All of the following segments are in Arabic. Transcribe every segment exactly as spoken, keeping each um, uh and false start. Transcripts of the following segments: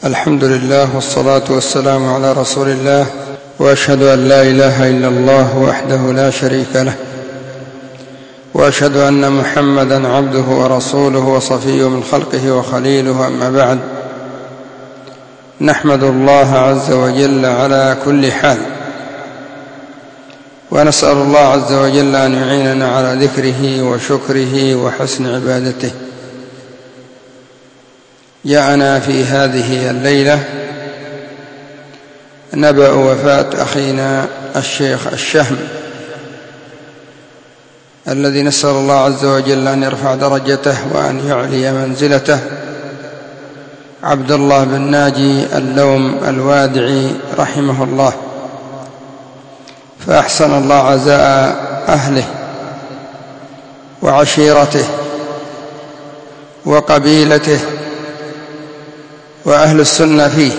الحمد لله والصلاة والسلام على رسول الله، وأشهد أن لا إله إلا الله وحده لا شريك له، وأشهد أن محمدا عبده ورسوله وصفيه من خلقه وخليله. أما بعد، نحمد الله عز وجل على كل حال، ونسأل الله عز وجل أن يعيننا على ذكره وشكره وحسن عبادته. جاءنا في هذه الليلة نبأ وفاة أخينا الشيخ الشهم، الذي نسأل الله عز وجل أن يرفع درجته وأن يعلي منزلته، عبد الله بن ناجي اللوم الوادعي رحمه الله. فأحسن الله عزاء أهله وعشيرته وقبيلته وأهل السنة فيه،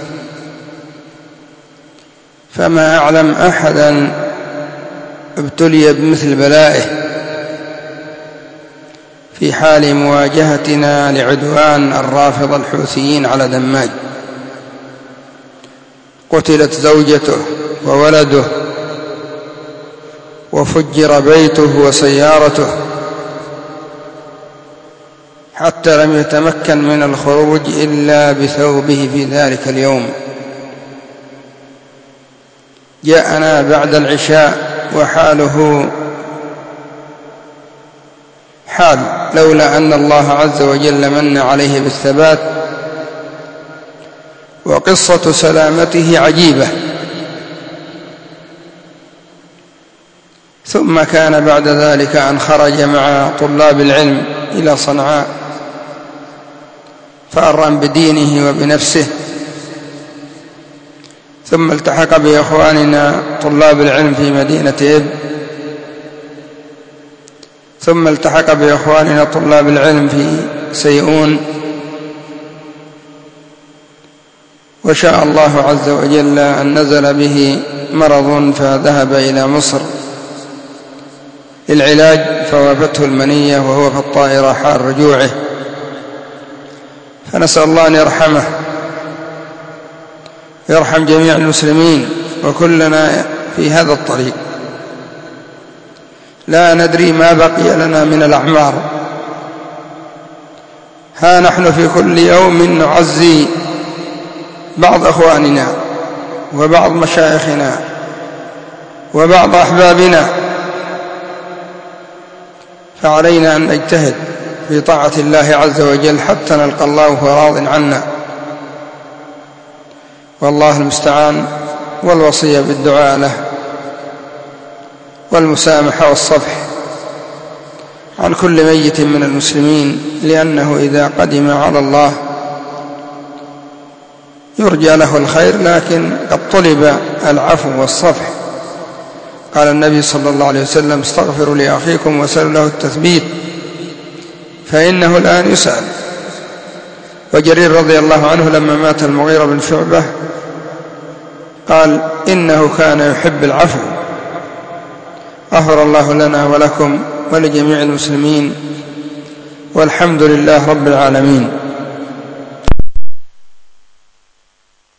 فما أعلم أحدا ابتلي بمثل بلائه في حال مواجهتنا لعدوان الرافضة الحوثيين على دماج. قتلت زوجته وولده، وفجر بيته وسيارته، حتى لم يتمكن من الخروج إلا بثوبه في ذلك اليوم. جاءنا بعد العشاء وحاله حال، لولا أن الله عز وجل من عليه بالثبات. وقصة سلامته عجيبة. ثم كان بعد ذلك أن خرج مع طلاب العلم إلى صنعاء فأرا بدينه وبنفسه، ثم التحق بإخواننا طلاب العلم في مدينة إب، ثم التحق بإخواننا طلاب العلم في سيئون. وشاء الله عز وجل أن نزل به مرض فذهب إلى مصر للعلاج، فوافته المنية وهو في الطائرة حال رجوعه. فنسأل الله أن يرحمه، يرحم جميع المسلمين وكلنا في هذا الطريق. لا ندري ما بقي لنا من الأعمار. ها نحن في كل يوم نعزي بعض أخواننا وبعض مشايخنا وبعض أحبابنا، فعلينا أن نجتهد في طاعة الله عز وجل حتى نلقى الله وهو راض عنا، والله المستعان. والوصية بالدعاء له والمسامحة والصفح عن كل ميت من المسلمين، لأنه إذا قدم على الله يرجى له الخير، لكن قد طلب العفو والصفح. قال النبي صلى الله عليه وسلم: استغفروا لأخيكم وسلوا له التثبيت فإنه الآن يسأل. وجرير رضي الله عنه لما مات المغيرة بن شعبة قال: إنه كان يحب العفو. غفر الله لنا ولكم ولجميع المسلمين، والحمد لله رب العالمين.